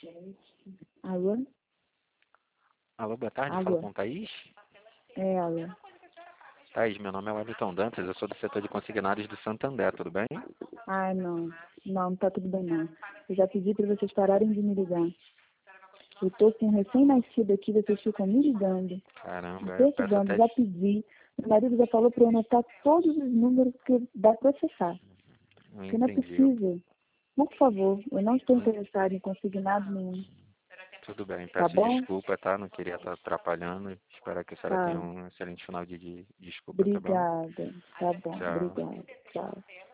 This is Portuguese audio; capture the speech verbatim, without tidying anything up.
Alô? Alô, boa tarde, Alô? fala com Thaís. É, alô. Thaís, meu nome é Wellington Dantas, eu sou do setor de consignados do Santander, tudo bem? Ah, não. Não, não tá tudo bem, não. Eu já pedi para vocês pararem de me ligar. Eu tô com um recém-nascido aqui, vocês ficam me ligando, Caramba, me eu peço perturbando, até... já pedi. Meu marido já falou para eu anotar todos os números que dá para acessar. Não Porque não é entendi. eu- possível. Por favor, eu não estou interessado em consignado nenhum. Tudo bem, Tá peço bom? desculpa, tá? Não queria estar atrapalhando. Espero que a senhora Tá. tenha um excelente final de dia. Desculpa, tá bom? Obrigada. Tá bom. Tchau. Obrigada. Tchau.